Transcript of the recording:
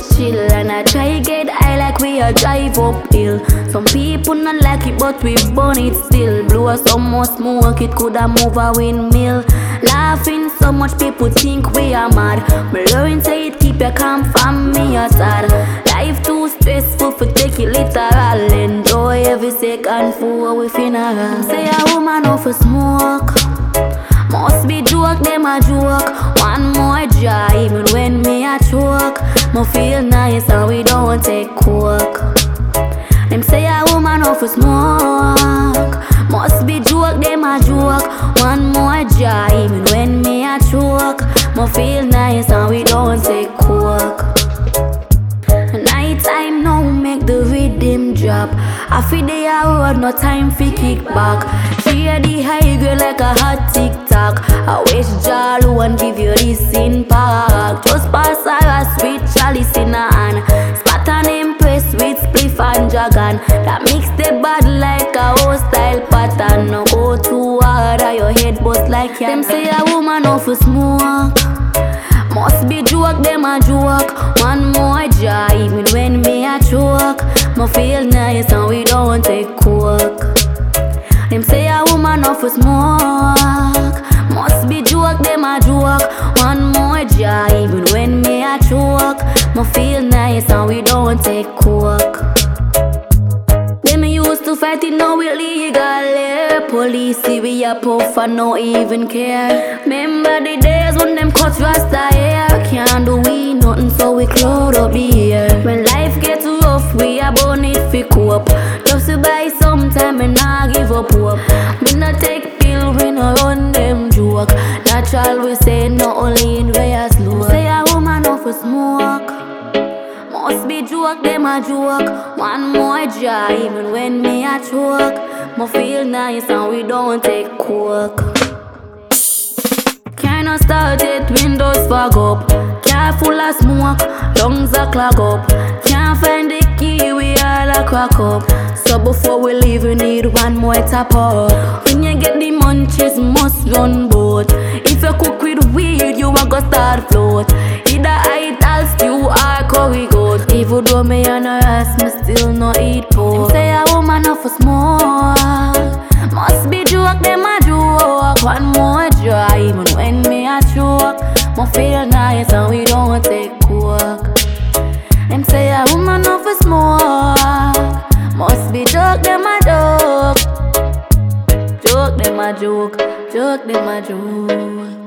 chill, and I try get high like we a drive uphill. Some people not like it, but we burn it still. Blow so much smoke, it coulda move a windmill. Laughing so much, people think we are mad. Me learn say it keep you calm from me a sad. Life too stressful for take it literal. Enjoy every second for we funeral. Say a woman no for smoke. Must be joke, them a joke. One more jar, even when me a choke. Me feel nice and we don't take coke. Them say a woman off for smoke. Must be joke, them a joke. One more jar, even when me a choke. Me feel nice and we don't take coke. Night time now make the rhythm drop. I feel they a road, no time for kick back. She a the high girl like a hot TikTok. I wish Jalu and give you this in park. Just pass her a sweet chalice in her hand. Spot and impress with spliff and dragon. That mix the bad like a hostile pattern. No go too hard or your head bust like yan. Them say a woman off for smoke. Must be joke, them a joke. One more jar, even when me a choke. Me feel nice and we don't take coke. Them say a woman off for smoke. Must be joke, them a joke. One more jar, even when me a choke. Me feel nice and we don't take coke. Them used to fight it, now we legal. Police see we a puff and no even care. Remember the days when them cut rasta hair. Can't do we nothing so we cloud up the air. When life gets rough we a burn it fi cope. Just to buy sometime and nah give up hope. Me not take pill, we no run them joke. Natural we say no only in way as slow. Say a woman off for smoke. Must be joke, them a joke. One more jar, even when me a choke. Me feel nice and we don't take coke. Can't no start it, windows fog up. Car full of smoke, lungs a clog up. Can't find the key, we all a crack up. So before we leave, we need one more top up. When you get the munchies, must run boat. If you cook with weed, you a go start float. Either idle stew or curry goat. Even though me on a ass, me still no eat pork. Them say a woman off for smoke. Must be joke, them a joke. One more jar, even when me a choke. Me feel nice and we don't take coke. Them say a woman off for smoke. Must be joke, them a joke. Joke, them a joke. Joke, them a joke.